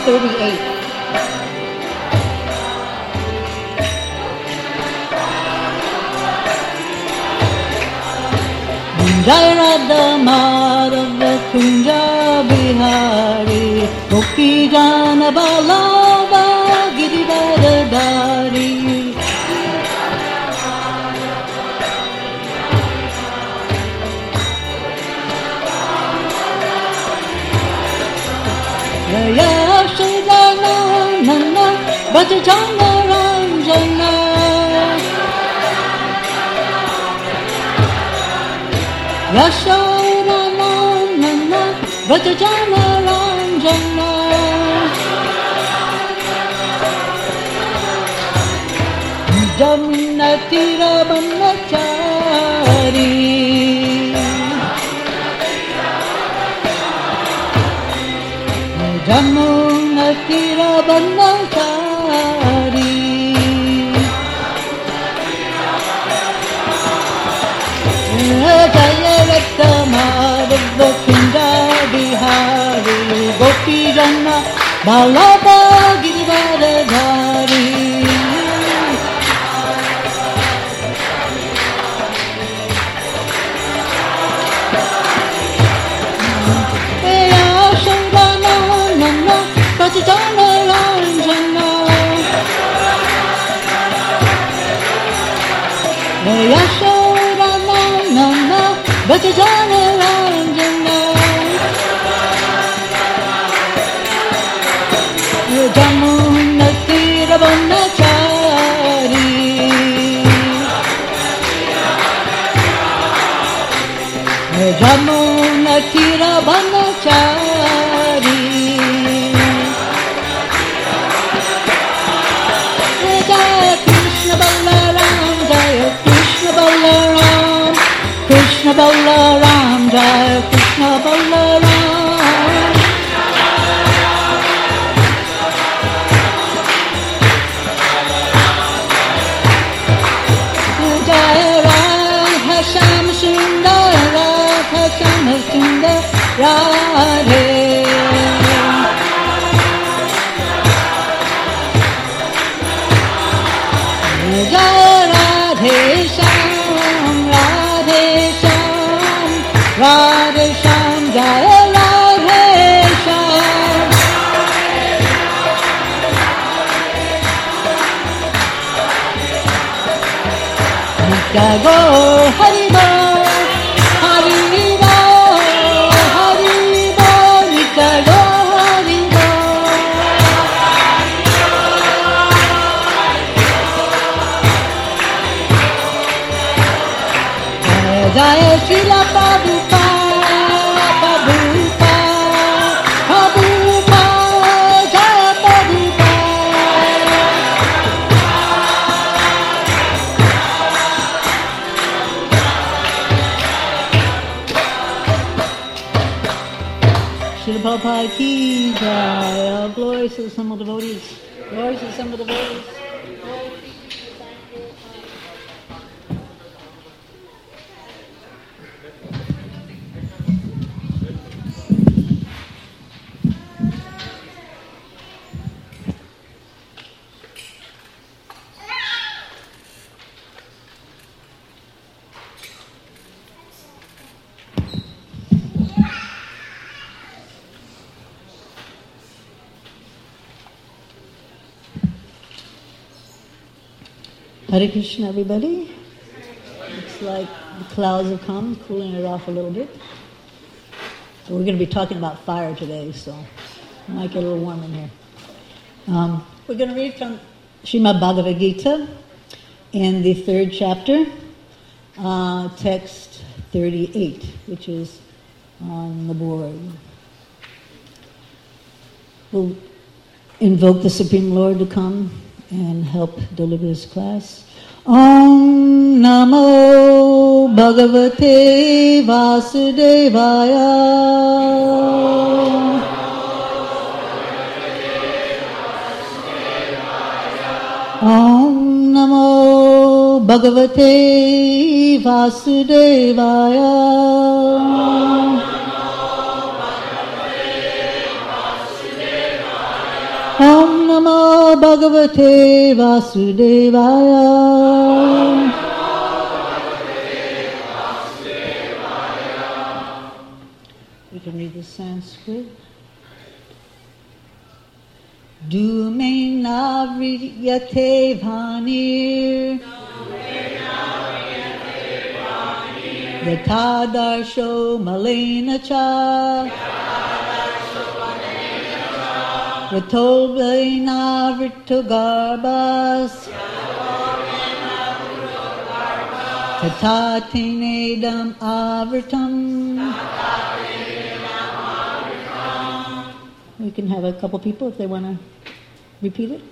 38. Jai Radha Madhava Kunja Bihari Gopi Jana Balava Girivardhari Jaya Sridhana Nana Bhajana Ranjana Yashodhana Nana Vrajajana Ranjana Jamuna Tira Banachari Jamuna Tira Banachari Jaya Radha Madhava Kunja Bihari Gopi Jana Balava Girivardhari Yashodhana Nana Bhajana Ranjana Yashodhana Nana Bhajana Ranjana Jamuna Tira Banachari Jamuna Tira Banachari Jaya Krishna Balaram Jaya Krishna Balaram Krishna Balaram Jaya Krishna Balaram Jaya Radha Sham Sundar Radha Sham Sundar Radhe Jaya Radhe Sham Radhe Sham Radhe Sham Jaya Radhe Sham Nitya Go Hari Bol Hari Bol Hari Bol Nitya Go Hari Bol Jaya Srila Prabhupada Prabhupada Prabhupada Jaya Prabhupada Srila Prabhupada ki jai. Glory to the assembled devotees. Glory to the assembled devotees. Hare Krishna, everybody. Looks like the clouds have come, cooling it off a little bit. So we're going to be talking about fire today, so it might get a little warm in here. We're going to read from Srimad Bhagavad Gita in the 3rd chapter, text 38, which is on the board. We'll invoke the Supreme Lord to come and help deliver this class. Om Namo Bhagavate Vasudevaya. Om Namo Bhagavate Vasudevaya. Bhagavate Vasudevaya. We can read the Sanskrit. Dume navriyate bhanir yatadarsho malena cha Ritolvena Ritogarbas Tatatinedam Avritam. We can have a couple people if they want to repeat it.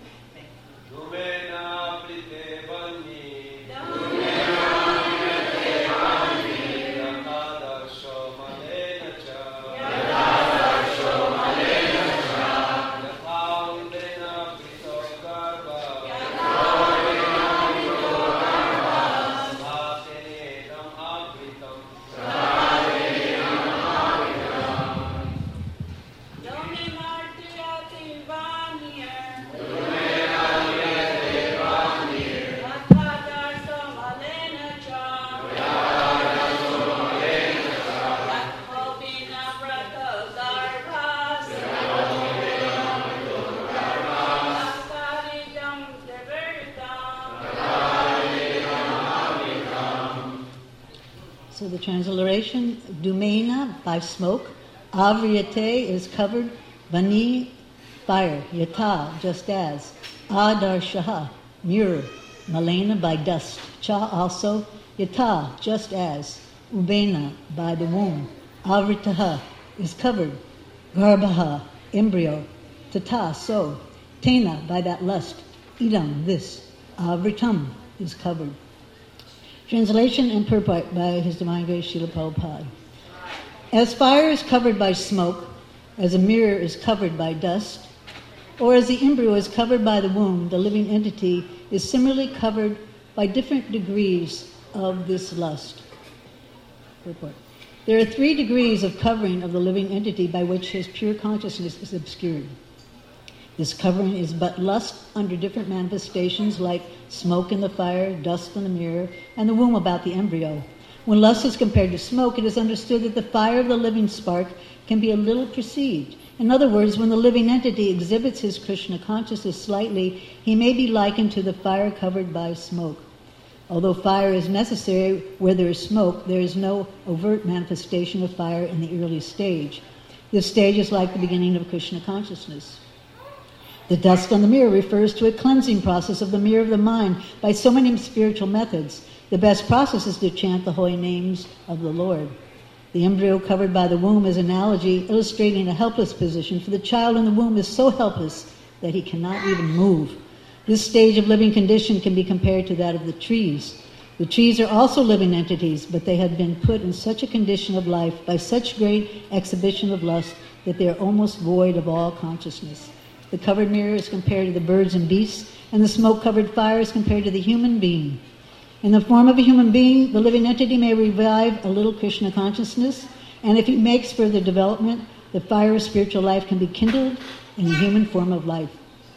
So the transliteration, Dumena, by smoke, Avriyate is covered, Vani, fire, Yata, just as, Adarshaha, mirror, Malena, by dust, Cha also, Yata, just as, Ubena, by the womb, Avritaha, is covered, Garbhaha, embryo, Tata, so, Tena, by that lust, Idam, this, Avritam, is covered. Translation and purport by His Divine Grace Srila Prabhupada. As fire is covered by smoke, as a mirror is covered by dust, or as the embryo is covered by the womb, the living entity is similarly covered by different degrees of this lust. Purport. There are 3 degrees of covering of the living entity by which his pure consciousness is obscured. This covering is but lust under different manifestations like smoke in the fire, dust in the mirror, and the womb about the embryo. When lust is compared to smoke, it is understood that the fire of the living spark can be a little perceived. In other words, when the living entity exhibits his Krishna consciousness slightly, he may be likened to the fire covered by smoke. Although fire is necessary where there is smoke, there is no overt manifestation of fire in the early stage. This stage is like the beginning of Krishna consciousness. The dust on the mirror refers to a cleansing process of the mirror of the mind by so many spiritual methods. The best process is to chant the holy names of the Lord. The embryo covered by the womb is an analogy illustrating a helpless position, for the child in the womb is so helpless that he cannot even move. This stage of living condition can be compared to that of the trees. The trees are also living entities, but they have been put in such a condition of life by such great exhibition of lust that they are almost void of all consciousness. The covered mirror is compared to the birds and beasts, and the smoke-covered fire is compared to the human being. In the form of a human being, the living entity may revive a little Krishna consciousness, and if he makes further development, the fire of spiritual life can be kindled in the human form of life.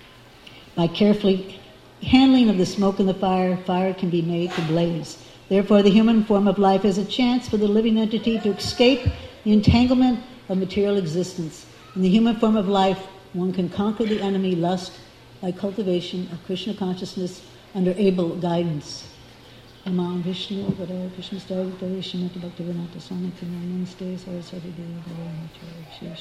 By carefully handling of the smoke and the fire, fire can be made to blaze. Therefore, the human form of life is a chance for the living entity to escape the entanglement of material existence. In the human form of life, one can conquer the enemy lust by cultivation of Krishna consciousness under able guidance. Namah Vishnu Vara Krishna Stara Vitari Shrimati Bhaktivedanta Swami Namaste Saraswati Devi Bhagavani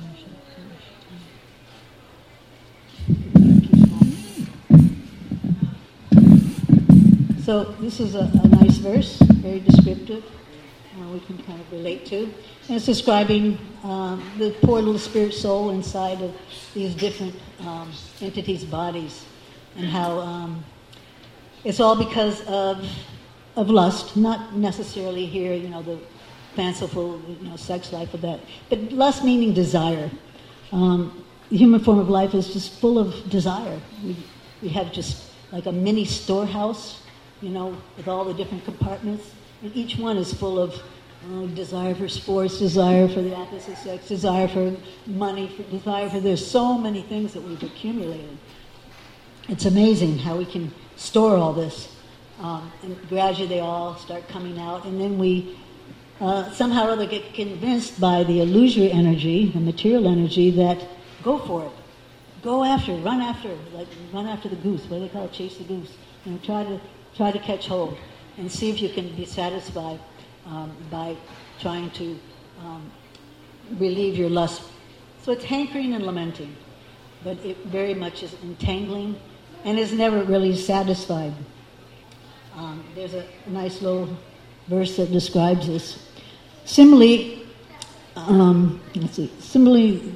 So this is a nice verse, very descriptive. We can kind of relate to. And it's describing the poor little spirit soul inside of these different entities' bodies, and how it's all because of lust, not necessarily here, the fanciful, sex life of that, but lust meaning desire. The human form of life is just full of desire. We have just like a mini storehouse, with all the different compartments. And each one is full of desire for sports, desire for the opposite sex, desire for money, desire for... There's so many things that we've accumulated. it's amazing how we can store all this. And gradually they all start coming out, and then we somehow or other get convinced by the illusory energy, the material energy, that go for it. Go after it, run after it, like run after the goose. What do they call it? Chase the goose. Try to catch hold and see if you can be satisfied by trying to relieve your lust. So it's hankering and lamenting, but it very much is entangling and is never really satisfied. There's a nice little verse that describes this. Similarly, similarly,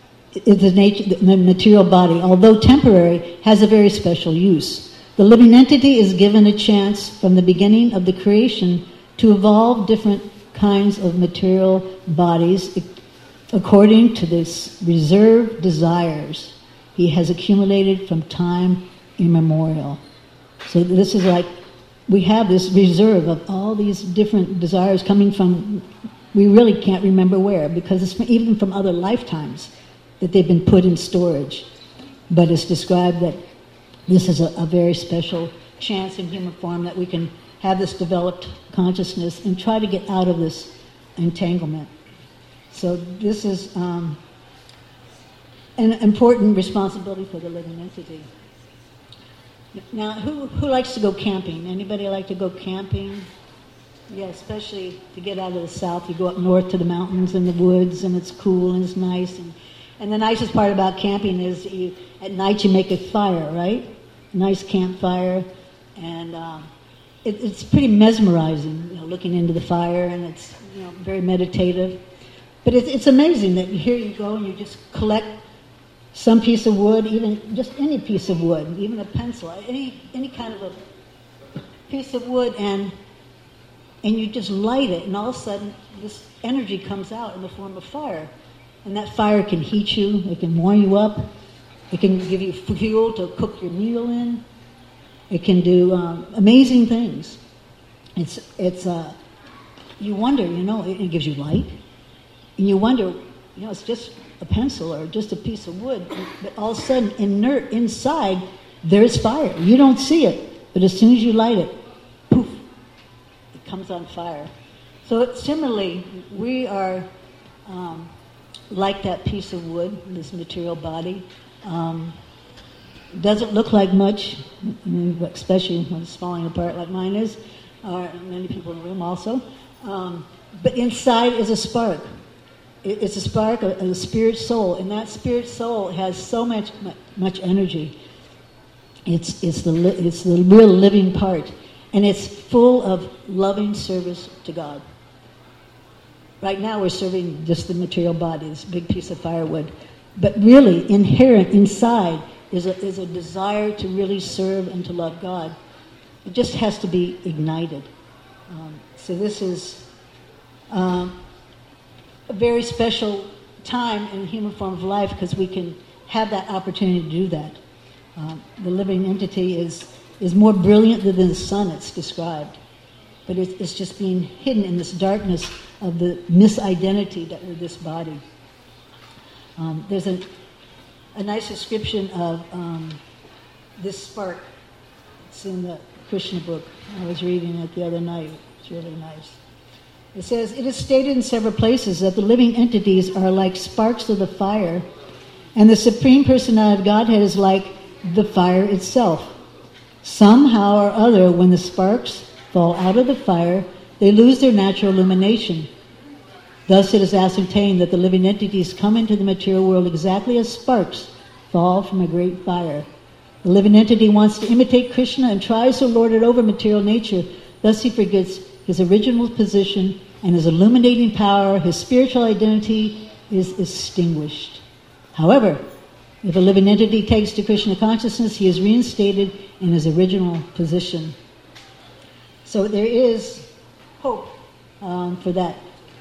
the material body, although temporary, has a very special use. The living entity is given a chance from the beginning of the creation to evolve different kinds of material bodies according to this reserved desires he has accumulated from time immemorial. So this is like, we have this reserve of all these different desires coming from, we really can't remember where, because it's even from other lifetimes that they've been put in storage. But it's described that this is a very special chance in human form that we can have this developed consciousness and try to get out of this entanglement. So this is an important responsibility for the living entity. Now, who likes to go camping? Anybody like to go camping? Yeah, especially to get out of the south. You go up north to the mountains and the woods, and it's cool and it's nice. And the nicest part about camping is at night you make a fire, right? A nice campfire, and it's pretty mesmerizing, looking into the fire, and it's very meditative. But it's amazing that here you go and you just collect some piece of wood, even just any piece of wood, even a pencil, any kind of a piece of wood, and you just light it, and all of a sudden this energy comes out in the form of fire. And that fire can heat you, it can warm you up, it can give you fuel to cook your meal in, it can do amazing things. It's you wonder, it gives you light, and you wonder, it's just a pencil or just a piece of wood, but all of a sudden, inert inside, there's fire. You don't see it, but as soon as you light it, poof, it comes on fire. So similarly, we are like that piece of wood, this material body. Doesn't look like much, especially when it's falling apart like mine is, or many people in the room also. But inside is a spark. It's a spark, a spirit soul, and that spirit soul has so much energy. It's the real living part, and it's full of loving service to God. Right now we're serving just the material body, this big piece of firewood, but really inherent inside is a desire to really serve and to love God. It just has to be ignited. So this is a very special time in the human form of life because we can have that opportunity to do that. The living entity is more brilliant than the sun, it's described. But it's just being hidden in this darkness of the misidentity that we're this body. There's a nice description of this spark. It's in the Krishna book. I was reading it the other night. It's really nice. It says, it is stated in several places that the living entities are like sparks of the fire, and the Supreme Personality of Godhead is like the fire itself. Somehow or other, when the sparks fall out of the fire, they lose their natural illumination. Thus it is ascertained that the living entities come into the material world exactly as sparks fall from a great fire. The living entity wants to imitate Krishna and tries to lord it over material nature. Thus he forgets his original position and his illuminating power. His spiritual identity is extinguished. However, if a living entity takes to Krishna consciousness, he is reinstated in his original position. So there is hope for that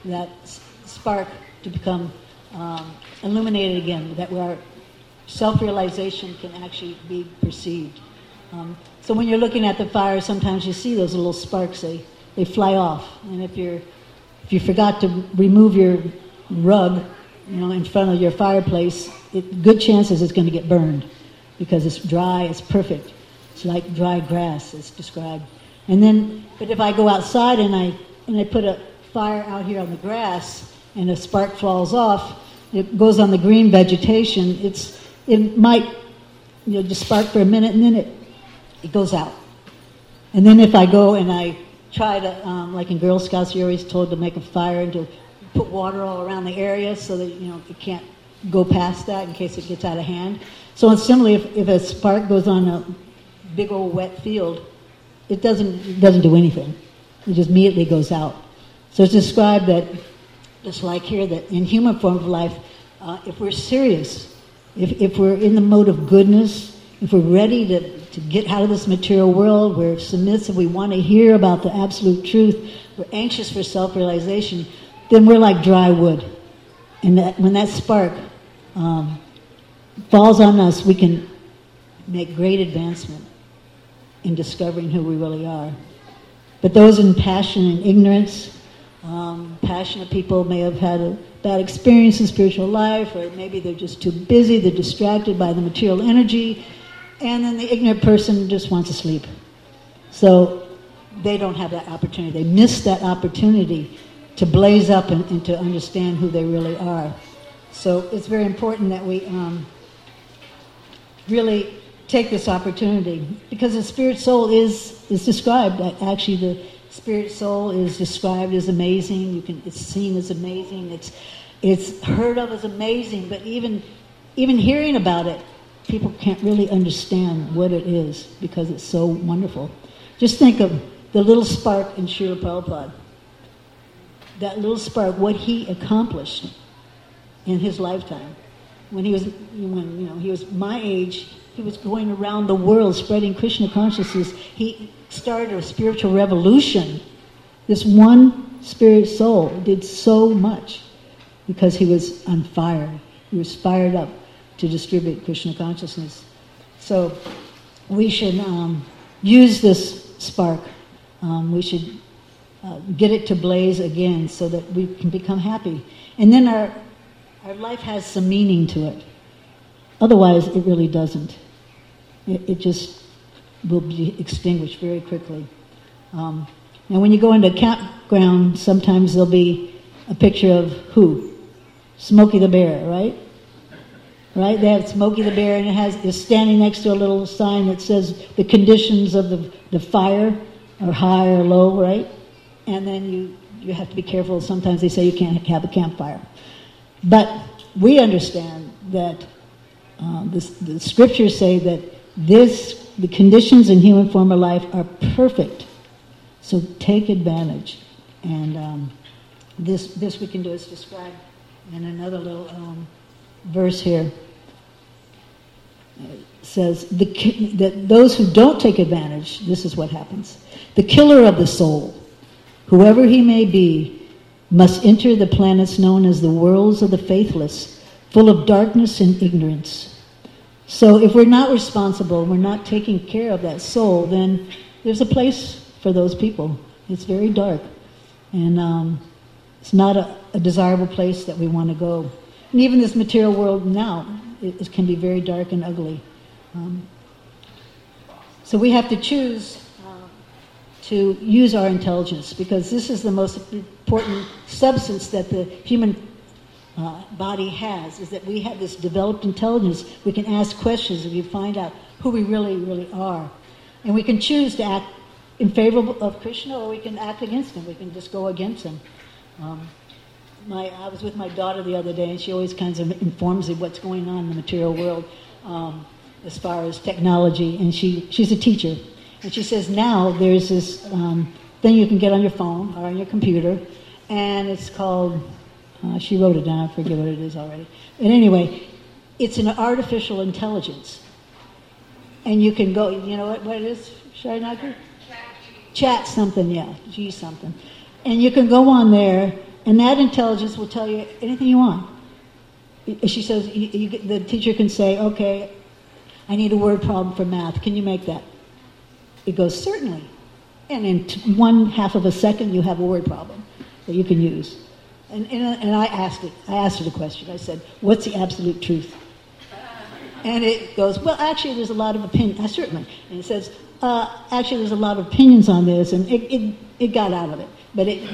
spark to become illuminated again, that our self-realization can actually be perceived. So when you're looking at the fire, sometimes you see those little sparks, they fly off. And if you forgot to remove your rug, in front of your fireplace, good chances it's going to get burned. because it's dry, it's perfect. It's like dry grass, it's described. And then, but if I go outside and I put a fire out here on the grass and a spark falls off, it goes on the green vegetation, it might just spark for a minute and then it goes out. And then if I go and I try to, like in Girl Scouts, you're always told to make a fire and to put water all around the area so that it can't go past that in case it gets out of hand. So similarly, if a spark goes on a big old wet field, it doesn't do anything. It just immediately goes out. So it's described that, just like here, that in human form of life, if we're serious, if we're in the mode of goodness, if we're ready to get out of this material world, we're submissive, we want to hear about the absolute truth, we're anxious for self-realization, then we're like dry wood. And that when that spark falls on us, we can make great advancement in discovering who we really are. But those in passion and ignorance, passionate people may have had a bad experience in spiritual life, or maybe they're just too busy, they're distracted by the material energy, and then the ignorant person just wants to sleep. So they don't have that opportunity. They miss that opportunity to blaze up and to understand who they really are. So it's very important that we really take this opportunity, because the spirit soul is described. Actually, the spirit soul is described as amazing. It's seen as amazing. It's heard of as amazing. But even hearing about it, people can't really understand what it is because it's so wonderful. Just think of the little spark in Srila Prabhupada. That little spark, what he accomplished in his lifetime. When he was my age, he was going around the world spreading Krishna consciousness. He started a spiritual revolution. This one spirit soul did so much because he was on fire. He was fired up to distribute Krishna consciousness. So we should use this spark. We should get it to blaze again so that we can become happy. And then our life has some meaning to it. Otherwise, it really doesn't. It just will be extinguished very quickly. Now, when you go into a campground, sometimes there'll be a picture of who? Smokey the Bear, right? Right? They have Smokey the Bear, and it's standing next to a little sign that says the conditions of the fire are high or low, right? And then you have to be careful. Sometimes they say you can't have a campfire. But we understand that the scriptures say that the conditions in human form of life are perfect. So take advantage. And this we can do is described in another little verse here. It says that those who don't take advantage, this is what happens. The killer of the soul, whoever he may be, must enter the planets known as the worlds of the faithless, full of darkness and ignorance. So if we're not responsible, we're not taking care of that soul, then there's a place for those people. It's very dark. And it's not a desirable place that we want to go. And even this material world now, it can be very dark and ugly. So we have to choose to use our intelligence, because this is the most important substance that the human body has, is that we have this developed intelligence. We can ask questions and we find out who we really, really are. And we can choose to act in favor of Krishna, or we can act against him. We can just go against him. I was with my daughter the other day, and she always kind of informs me what's going on in the material world as far as technology. And she's a teacher. And she says now there's this thing you can get on your phone or on your computer, and it's called, she wrote it down, I forget what it is already. But anyway, it's an artificial intelligence. And you can go, you know what it is, Sharinaki? Chat something, yeah, G something. And you can go on there, and that intelligence will tell you anything you want. She says, the teacher can say, okay, I need a word problem for math. Can you make that? It goes, certainly. And in 1/2 of a second, you have a word problem that you can use. And I asked her the question. I said, what's the absolute truth? And it goes, well, actually, there's a lot of opinion. Certainly. And it says, actually, there's a lot of opinions on this, and it got out of it. But it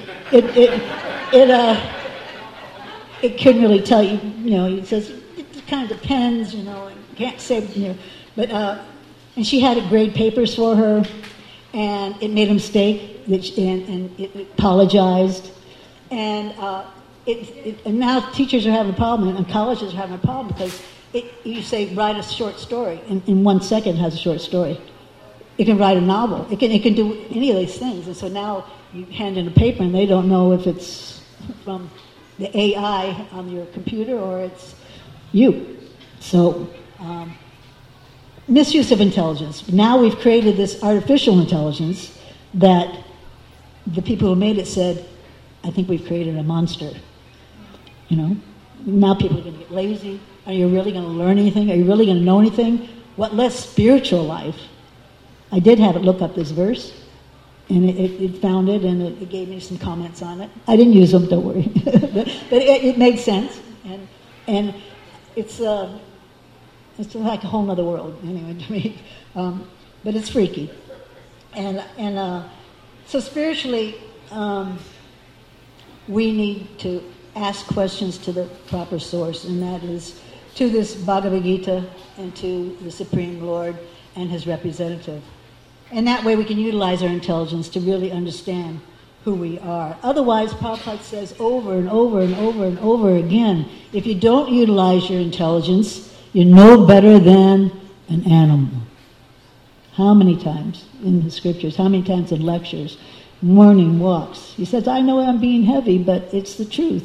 couldn't really tell you. It says it kind of depends. Can't say. But and she had to grade papers for her, and it made a mistake, and it apologized, and and now teachers are having a problem, and colleges are having a problem because you say write a short story, and in 1 second has a short story. It can write a novel. It can do any of these things, and so now you hand in a paper, and they don't know if it's from the AI on your computer or it's you. So. Misuse of intelligence. Now we've created this artificial intelligence that the people who made it said, I think we've created a monster. Now people are going to get lazy. Are you really going to learn anything? Are you really going to know anything? What less spiritual life? I did have it look up this verse, and it found it, and it gave me some comments on it. I didn't use them, don't worry. but it made sense, and it's like a whole other world, anyway, to me. But it's freaky. And so spiritually, we need to ask questions to the proper source, and that is to this Bhagavad Gita and to the Supreme Lord and his representative. And that way we can utilize our intelligence to really understand who we are. Otherwise, Prabhupada says over and over and over and over again, if you don't utilize your intelligence, you're no better than an animal. How many times in the scriptures, how many times in lectures, morning walks, he says, I know I'm being heavy, but it's the truth.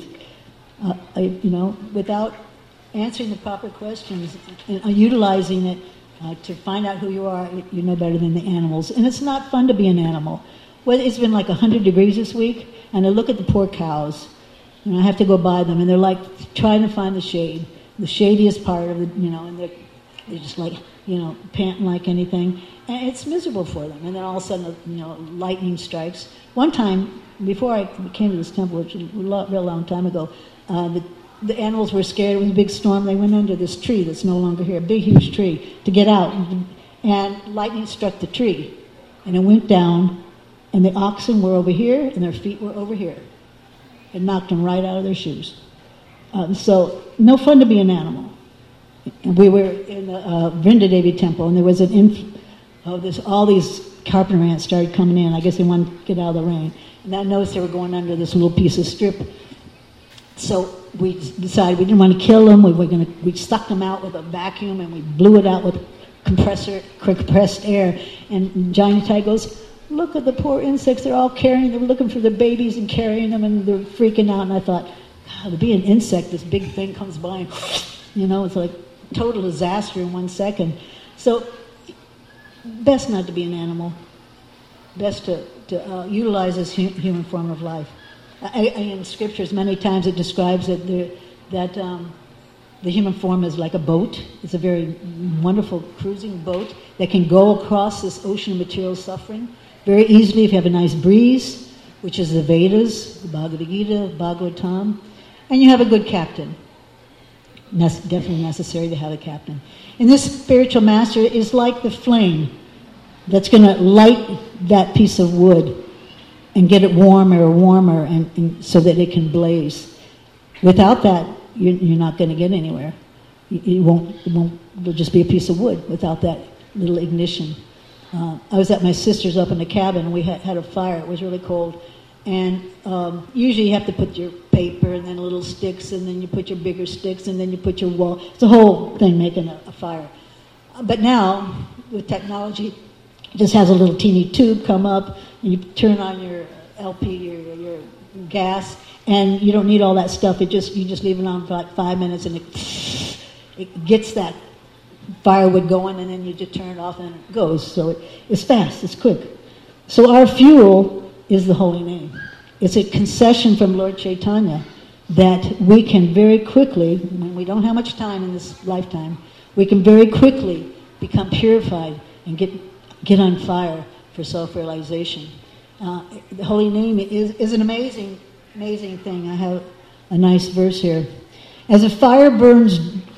Without answering the proper questions and utilizing it to find out who you are, you're no better than the animals. And it's not fun to be an animal. Well, it's been like 100 degrees this week, and I look at the poor cows, and I have to go by them, and they're like trying to find the shade. The shadiest part of and they're just like, panting like anything. And it's miserable for them. And then all of a sudden, lightning strikes. One time, before I came to this temple, which was a real long time ago, the animals were scared. It was a big storm. They went under this tree that's no longer here, a big, huge tree, to get out. And lightning struck the tree. And it went down, and the oxen were over here, and their feet were over here. It knocked them right out of their shoes. So, no fun to be an animal. And we were in the Vrinda Devi temple, and there was all these carpenter ants started coming in. I guess they wanted to get out of the rain. And I noticed they were going under this little piece of strip. So we decided we didn't want to kill them. We sucked them out with a vacuum, and we blew it out with compressed air. And Johnny Tai goes, look at the poor insects. They're looking for their babies and carrying them, and they're freaking out. And I thought, God, to be an insect, this big thing comes by and, it's like total disaster in 1 second. So, best not to be an animal. Best to utilize this human form of life. In scriptures, many times it describes that the human form is like a boat. It's a very wonderful cruising boat that can go across this ocean of material suffering very easily if you have a nice breeze, which is the Vedas, the Bhagavad Gita, Bhagavatam. And you have a good captain. Definitely necessary to have a captain. And this spiritual master is like the flame that's going to light that piece of wood and get it warmer and warmer and so that it can blaze. Without that, you're not going to get anywhere. It'll just be a piece of wood without that little ignition. I was at my sister's up in the cabin, and we had a fire. It was really cold. And usually you have to put your paper and then little sticks, and then you put your bigger sticks, and then you put your wall. It's a whole thing making a fire. But now, with technology, it just has a little teeny tube come up, and you turn on your LP, your gas, and you don't need all that stuff. You just leave it on for like 5 minutes, and it gets that firewood going, and then you just turn it off, and it goes. So it's fast, it's quick. So our fuel is the holy name. It's a concession from Lord Chaitanya that we can very quickly, when we don't have much time in this lifetime, we can very quickly become purified and get on fire for self-realization. The holy name is an amazing thing. I have a nice verse here. As a fire burns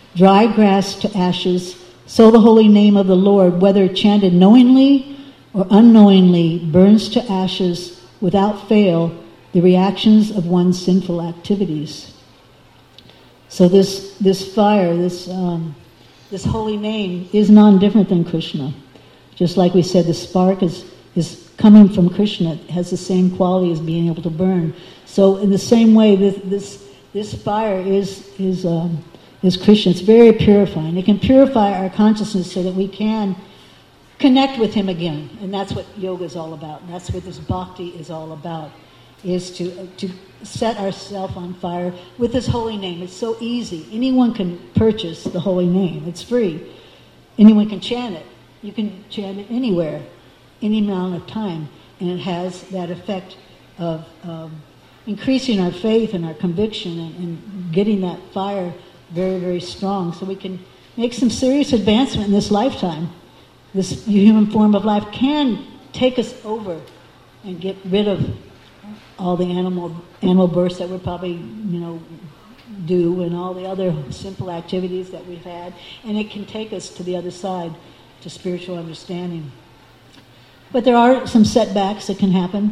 dry grass to ashes, so the holy name of the Lord, whether chanted knowingly or unknowingly, burns to ashes without fail the reactions of one's sinful activities. So this fire, this holy name is non-different than Krishna. Just like we said, the spark is coming from Krishna. It has the same quality as being able to burn. So in the same way, this fire is Krishna. It's very purifying. It can purify our consciousness so that we can connect with Him again. And that's what yoga is all about. And that's what this bhakti is all about, is to set ourselves on fire with this holy name. It's so easy. Anyone can purchase the holy name. It's free. Anyone can chant it. You can chant it anywhere, any amount of time. And it has that effect of increasing our faith and our conviction and getting that fire very, very strong, so we can make some serious advancement in this lifetime. This human form of life can take us over and get rid of all the animal births that we're probably, do, and all the other simple activities that we've had, and it can take us to the other side, to spiritual understanding. But there are some setbacks that can happen.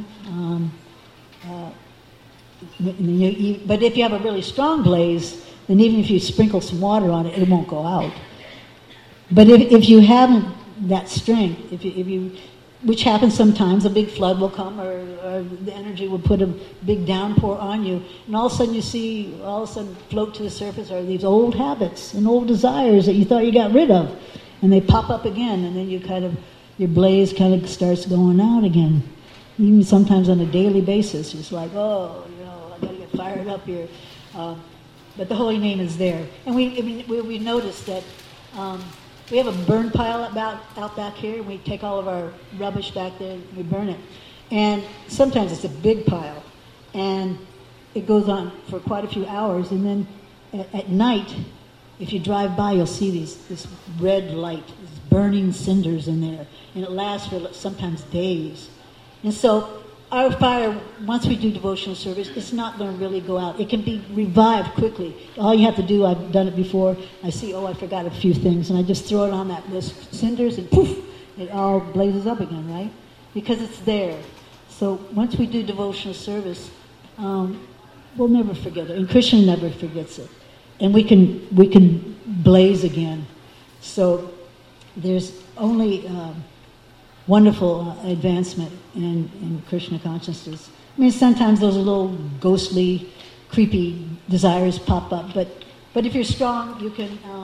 But if you have a really strong blaze, then even if you sprinkle some water on it, it won't go out. But if you haven't that strength, if you, which happens sometimes, a big flood will come, or the energy will put a big downpour on you, and all of a sudden float to the surface are these old habits and old desires that you thought you got rid of, and they pop up again, and then your blaze kind of starts going out again. Even sometimes on a daily basis, it's like, I got to get fired up here. But the holy name is there. And we noticed that we have a burn pile out back here, and we take all of our rubbish back there and we burn it. And sometimes it's a big pile, and it goes on for quite a few hours. And then at night, if you drive by, you'll see this red light, these burning cinders in there, and it lasts for sometimes days. And so our fire, once we do devotional service, it's not going to really go out. It can be revived quickly. All you have to do, I've done it before, I see, I forgot a few things, and I just throw it on those cinders, and poof, it all blazes up again, right? Because it's there. So once we do devotional service, we'll never forget it, and Krishna never forgets it. And we can blaze again. So there's only wonderful advancement in Krishna consciousness. I mean, sometimes those little ghostly, creepy desires pop up, but if you're strong, you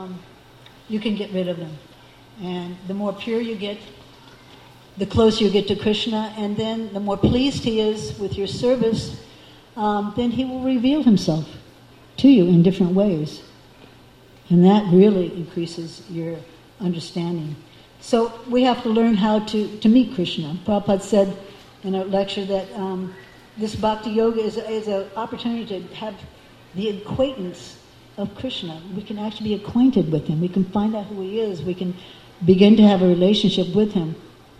can get rid of them. And the more pure you get, the closer you get to Krishna, and then the more pleased He is with your service, then He will reveal Himself to you in different ways. And that really increases your understanding. So we have to learn how to meet Krishna. Prabhupada said in a lecture that this Bhakti Yoga is an opportunity to have the acquaintance of Krishna. We can actually be acquainted with Him. We can find out who He is. We can begin to have a relationship with Him.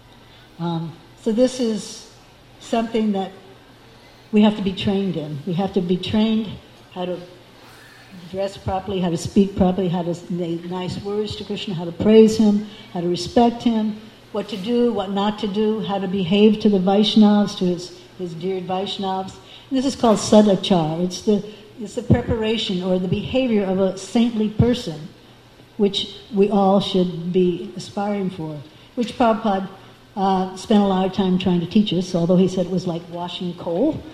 So this is something that we have to be trained in. We have to be trained how to dress properly, how to speak properly, how to say nice words to Krishna, how to praise Him, how to respect Him, what to do, what not to do, how to behave to the Vaishnavas, to his dear Vaishnavas. And this is called sadachar. It's the preparation or the behavior of a saintly person, which we all should be aspiring for, which Prabhupada spent a lot of time trying to teach us, although he said it was like washing coal.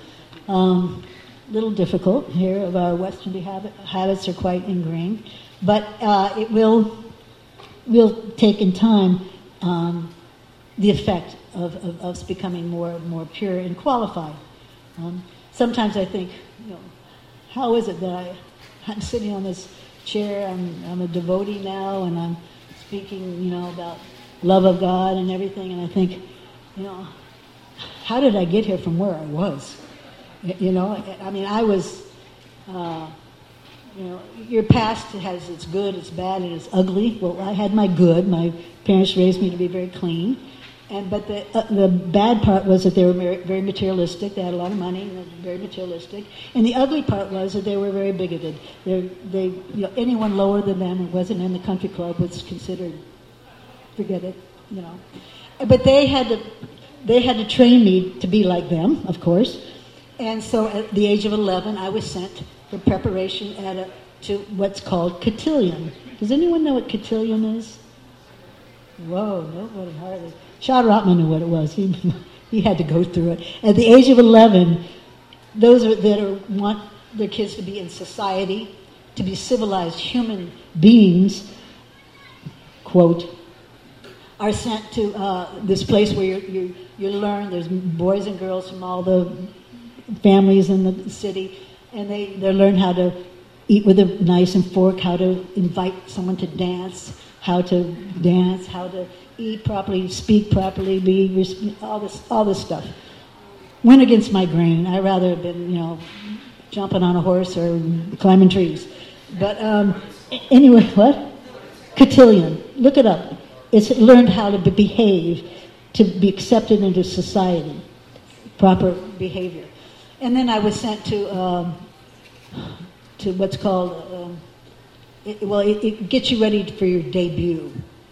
Little difficult here, of our Western habits are quite ingrained, but it will take in time the effect of us becoming more pure and qualified. Sometimes I think, how is it that I'm sitting on this chair, I'm a devotee now, and I'm speaking, about love of God and everything, and I think, how did I get here from where I was? I was, your past has its good, its bad, and its ugly. Well, I had my good. My parents raised me to be very clean. But the bad part was that they were very materialistic. They had a lot of money, and they were very materialistic. And the ugly part was that they were very bigoted. Anyone lower than them who wasn't in the country club was considered, forget it, But they had to train me to be like them, of course. And so at the age of 11, I was sent for preparation to what's called cotillion. Does anyone know what cotillion is? Whoa, nobody hardly. Shadaratma knew what it was. He had to go through it. At the age of 11, those that want their kids to be in society, to be civilized human beings, quote, are sent to this place where you learn. There's boys and girls from all the families in the city, and they learn how to eat with a knife and fork, how to invite someone to dance, how to eat properly, speak properly, all this stuff. Went against my grain. I'd rather have been, jumping on a horse or climbing trees. But anyway, what? Cotillion. Look it up. It's learned how to behave, to be accepted into society, proper behavior. And then I was sent to what's called, it gets you ready for your debut.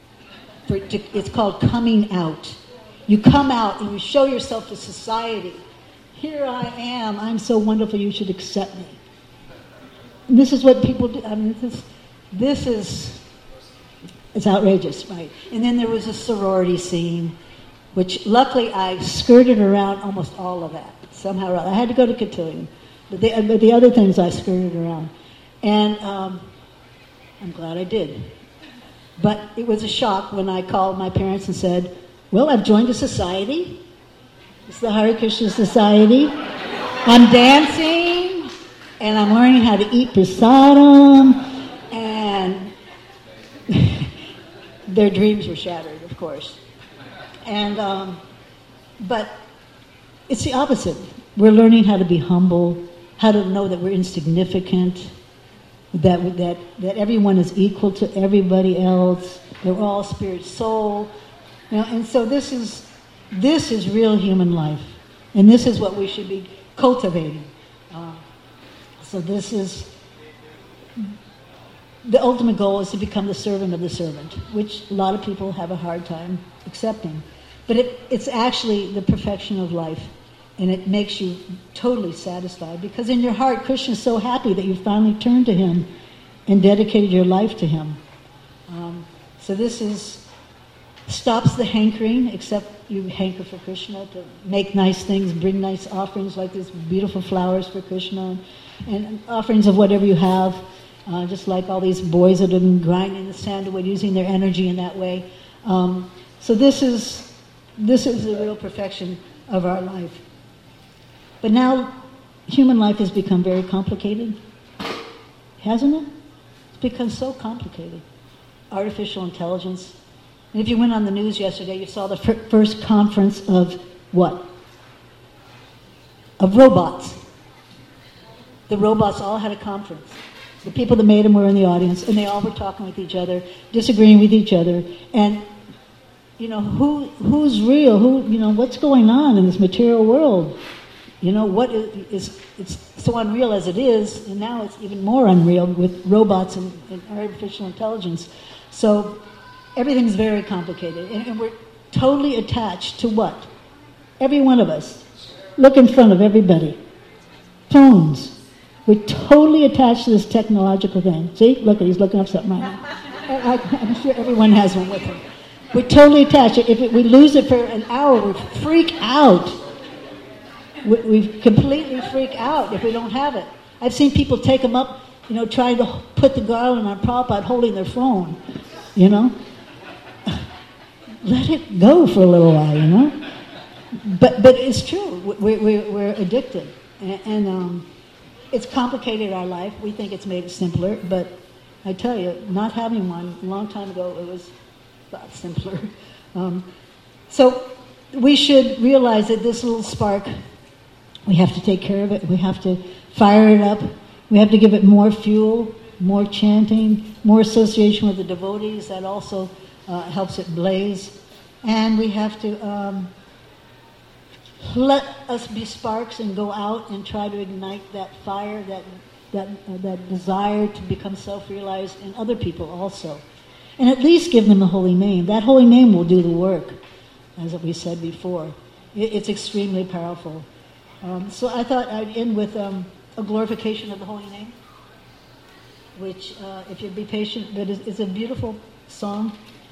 It's called coming out. You come out and you show yourself to society. Here I am. I'm so wonderful. You should accept me. And this is what people do. I mean, this is, it's outrageous, right? And then there was a sorority scene, which luckily I skirted around almost all of that. Somehow or other. I had to go to cotillion. But the other things I skirted around. And I'm glad I did. But it was a shock when I called my parents and said, well, I've joined a society. It's the Hare Krishna Society. I'm dancing, and I'm learning how to eat prasadam, and their dreams were shattered, of course. And but it's the opposite. We're learning how to be humble, how to know that we're insignificant, that everyone is equal to everybody else. They're all spirit, soul. And so this is real human life, and this is what we should be cultivating. So this is the ultimate goal, is to become the servant of the servant, which a lot of people have a hard time accepting. But it's actually the perfection of life, and it makes you totally satisfied, because in your heart, Krishna is so happy that you finally turned to him and dedicated your life to him. So this stops the hankering, except you hanker for Krishna, to make nice things, bring nice offerings like these beautiful flowers for Krishna, and offerings of whatever you have, just like all these boys that have been grinding the sandalwood, using their energy in that way. So this is the real perfection of our life. But now, human life has become very complicated, hasn't it? It's become so complicated. Artificial intelligence. And if you went on the news yesterday, you saw the first conference of what? Of robots. The robots all had a conference. The people that made them were in the audience, and they all were talking with each other, disagreeing with each other, and who's real? What's going on in this material world? What is it's so unreal as it is, and now it's even more unreal with robots and artificial intelligence. So everything's very complicated, and we're totally attached to what? Every one of us. Look in front of everybody. Phones. We're totally attached to this technological thing. See? Look, he's looking up something right now. I'm sure everyone has one with him. We're totally attached. If we lose it for an hour, we freak out. We completely freak out if we don't have it. I've seen people take them up, trying to put the garland on Prabhupada holding their phone, Let it go for a little while, But it's true. We're addicted. And it's complicated our life. We think it's made it simpler. But I tell you, not having one, a long time ago, it was a lot simpler. So we should realize that this little spark, we have to take care of it. We have to fire it up. We have to give it more fuel, more chanting, more association with the devotees. That also helps it blaze. And we have to let us be sparks and go out and try to ignite that fire, that desire to become self-realized in other people also. And at least give them the holy name. That holy name will do the work, as we said before. It's extremely powerful. So I thought I'd end with a glorification of the holy name, which, if you'd be patient, but it's a beautiful song.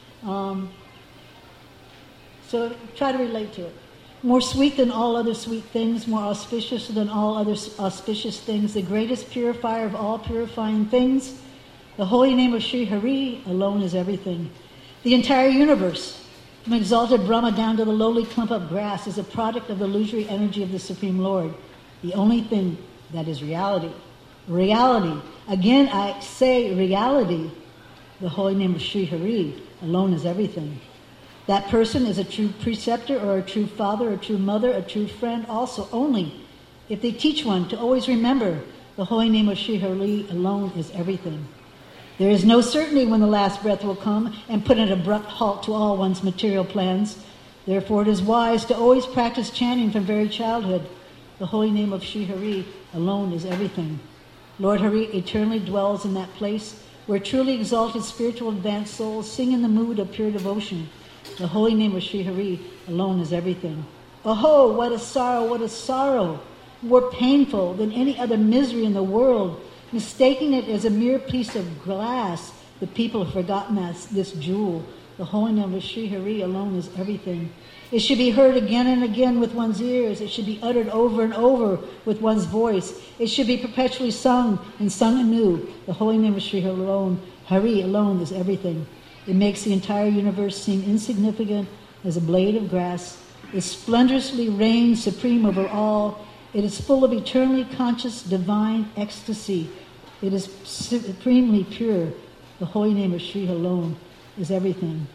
So try to relate to it. More sweet than all other sweet things, more auspicious than all other auspicious things, the greatest purifier of all purifying things, the holy name of Sri Hari alone is everything. The entire universe, from exalted Brahma down to the lowly clump of grass, is a product of the illusory energy of the Supreme Lord. The only thing that is reality. Reality. Again, I say reality. The holy name of Sri Hari alone is everything. That person is a true preceptor or a true father, a true mother, a true friend also only if they teach one to always remember the holy name of Sri Hari alone is everything. There is no certainty when the last breath will come and put an abrupt halt to all one's material plans. Therefore it is wise to always practice chanting from very childhood. The holy name of Sri Hari alone is everything. Lord Hari eternally dwells in that place where truly exalted spiritual advanced souls sing in the mood of pure devotion. The holy name of Sri Hari alone is everything. Oh, what a sorrow, more painful than any other misery in the world. Mistaking it as a mere piece of glass, the people have forgotten this jewel. The holy name of Sri Hari alone is everything. It should be heard again and again with one's ears. It should be uttered over and over with one's voice. It should be perpetually sung and sung anew. The holy name of Sri Hari alone is everything. It makes the entire universe seem insignificant as a blade of grass. It splendorously reigns supreme over all. It is full of eternally conscious divine ecstasy. It is supremely pure. The holy name of Sri alone is everything.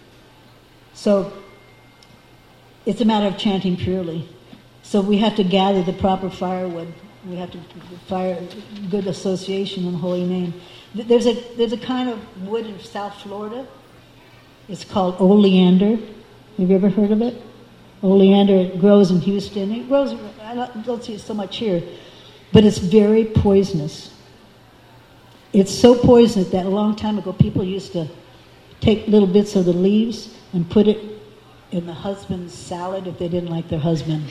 So it's a matter of chanting purely. So we have to gather the proper firewood. We have to fire good association in the holy name. There's a kind of wood in South Florida. It's called oleander. Have you ever heard of it? Oleander grows in Houston. It grows, I don't see it so much here, but it's very poisonous. It's so poisonous that a long time ago people used to take little bits of the leaves and put it in the husband's salad if they didn't like their husband.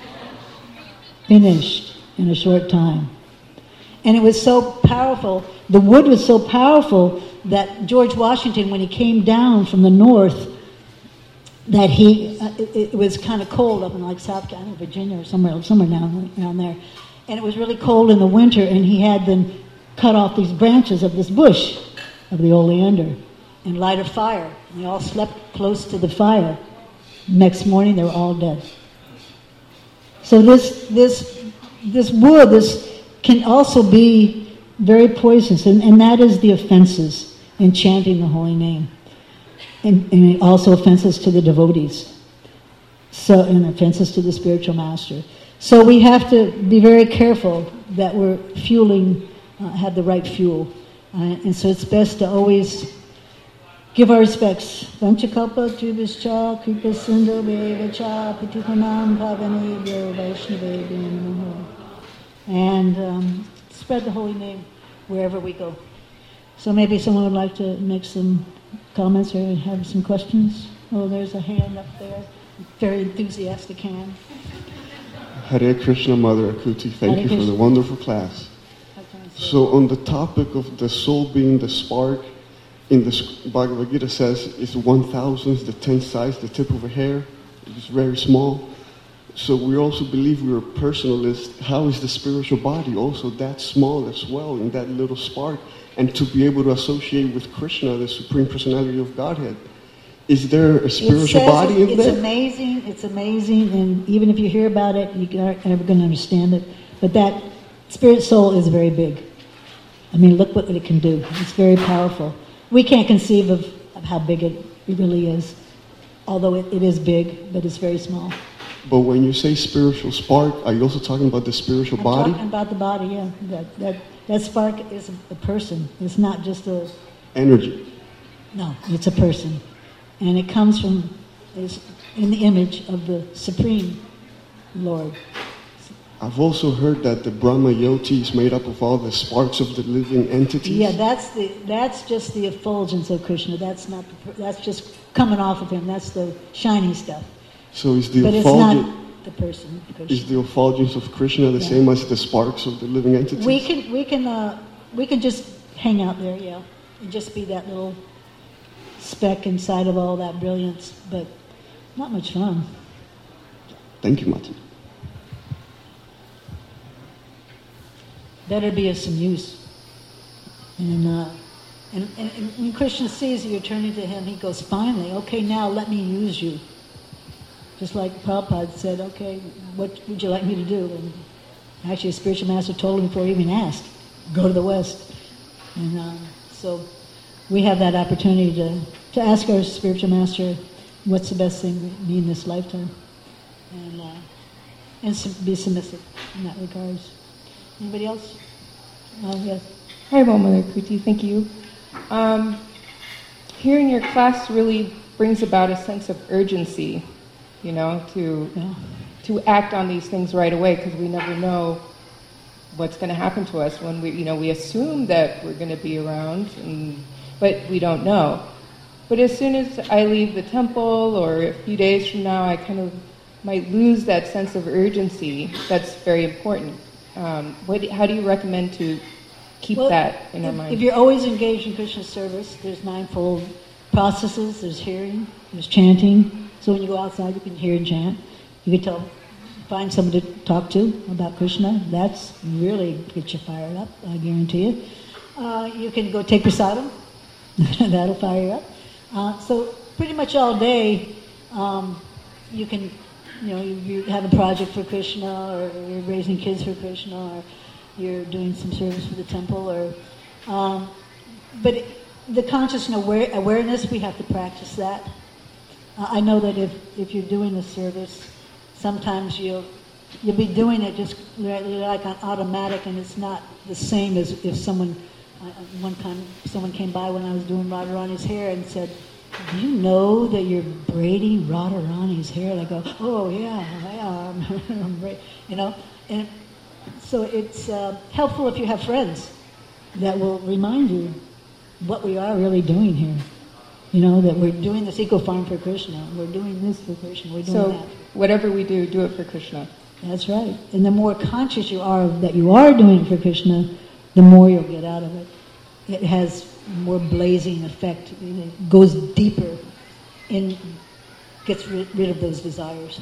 Finished in a short time. And it was so powerful, the wood was so powerful that George Washington, when he came down from the north, that it was kind of cold up in like South Carolina, Virginia or somewhere down there. And it was really cold in the winter, and he had them cut off these branches of this bush of the oleander and light a fire. And they all slept close to the fire. Next morning, they were all dead. So this wood can also be very poisonous, and that is the offenses in chanting the holy name. And also offenses to the devotees. And offenses to the spiritual master. So we have to be very careful that we're fueling, have the right fuel. And so it's best to always give our respects. Vanchakalpa Tribhischa Kripa Sindhu Bevacha Patipanam Pavanebhyo Vaishnavebhyo Namaha. And spread the holy name wherever we go. So maybe someone would like to make some comments or have some questions. Oh, there's a hand up there. Very enthusiastic hand. Hare Krishna, Mother Akuti. Thank you for the wonderful class. So on the topic of the soul being the spark, in the Bhagavad Gita says it's 1,000th, the 10th size, the tip of a hair. It's very small. So we also believe we're personalists. How is the spiritual body also that small as well, in that little spark? And to be able to associate with Krishna, the Supreme Personality of Godhead. Is there a spiritual body in there? It's amazing, and even if you hear about it, you aren't ever going to understand it. But that spirit soul is very big. I mean, look what it can do. It's very powerful. We can't conceive of how big it really is, although it is big, but it's very small. But when you say spiritual spark, are you also talking about the spiritual body? I'm talking about the body, yeah. That spark is a person. It's not just a... energy. No, it's a person. And it comes from is in the image of the Supreme Lord. I've also heard that the Brahma Yoti is made up of all the sparks of the living entities. Yeah, that's just the effulgence of Krishna. That's just coming off of him. That's the shiny stuff. So is the but it's not the person. Krishna. Is the effulgence of Krishna the same as the sparks of the living entities? We can just hang out there, yeah, and just be that little speck inside of all that brilliance, but not much fun. Thank you, Mati. Better be of some use. And when Krishna sees that you're turning to him, he goes, finally, okay, now let me use you. Just like Prabhupada said, okay, what would you like me to do? And actually, a spiritual master told him before he even asked, go to the West. And so we have that opportunity to ask our spiritual master, what's the best thing we need in this lifetime? And be submissive in that regards. Anybody else? Yes. Hi, Mother Kuti. Thank you. Hearing your class really brings about a sense of urgency, to act on these things right away, because we never know what's going to happen to us when we assume that we're going to be around, but we don't know. But as soon as I leave the temple, or a few days from now, I kind of might lose that sense of urgency. That's very important. How do you recommend to keep that in our mind? If you're always engaged in Krishna service, there's ninefold processes. There's hearing, there's chanting. So when you go outside, you can hear and chant. You can find somebody to talk to about Krishna. That's really get you fired up, I guarantee you. You can go take prasadam. That'll fire you up. So pretty much all day, you can, you have a project for Krishna, or you're raising kids for Krishna, or you're doing some service for the temple, but the conscious awareness, we have to practice that. I know that if you're doing the service, sometimes you'll be doing it just like on automatic, and it's not the same as if someone. One time, someone came by when I was doing Radharani's hair and said, "Do you know that you're braiding Radharani's hair?" And I go, "Oh yeah, I am." And so it's helpful if you have friends that will remind you what we are really doing here. That we're doing this eco-farm for Krishna. We're doing this for Krishna. We're doing that. Whatever we do it for Krishna. That's right. And the more conscious you are that you are doing it for Krishna, the more you'll get out of it. It has more blazing effect. It goes deeper and gets rid of those desires.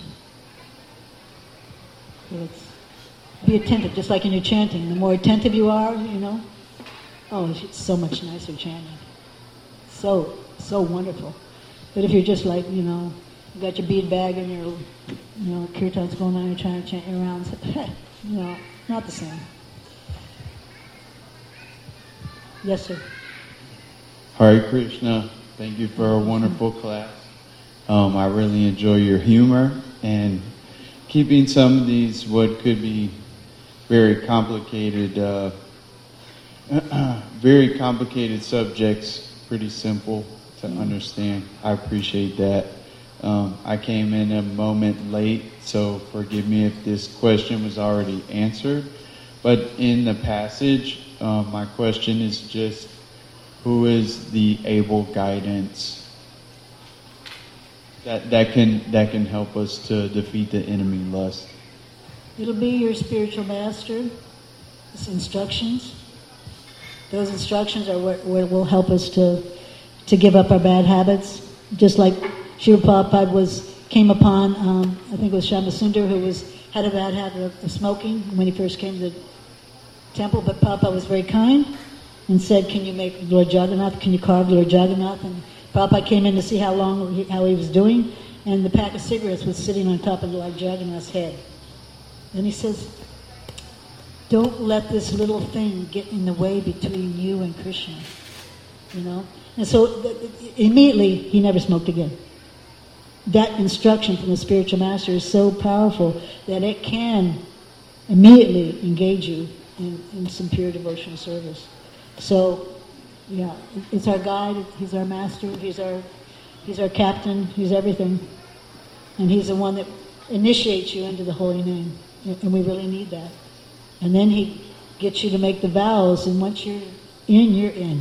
So be attentive, just like in your chanting. The more attentive you are, it's so much nicer chanting. So wonderful. But if you're just like, you got your bead bag and your kirtan's going on, you're trying to chant your rounds, not the same. Yes, sir. Hare Krishna. Thank you for a wonderful class. I really enjoy your humor and keeping some of these what could be very complicated subjects pretty simple to understand. I appreciate that. I came in a moment late, so forgive me if this question was already answered. But in the passage, my question is just, who is the able guidance that can help us to defeat the enemy lust? It'll be your spiritual master. It's instructions. Those instructions are what will help us to give up our bad habits. Just like Srila Prabhupada came upon, I think it was Shyama-Sundar, who had a bad habit of smoking when he first came to the temple, but Prabhupada was very kind and said, "Can you make Lord Jagannath? Can you carve Lord Jagannath?" And Prabhupada came in to see how he was doing, and the pack of cigarettes was sitting on top of Lord Jagannath's head. And he says, "Don't let this little thing get in the way between you and Krishna." And so immediately he never smoked again. That instruction from the spiritual master is so powerful that it can immediately engage you in some pure devotional service. So, yeah, it's our guide, he's our master, he's He's our captain. He's everything. And he's the one that initiates you into the holy name. And we really need that. And then he gets you to make the vows, and once you're in, you're in.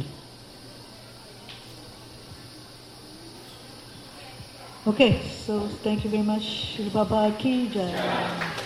Okay, so thank you very much. Shri Baba Ki Jai.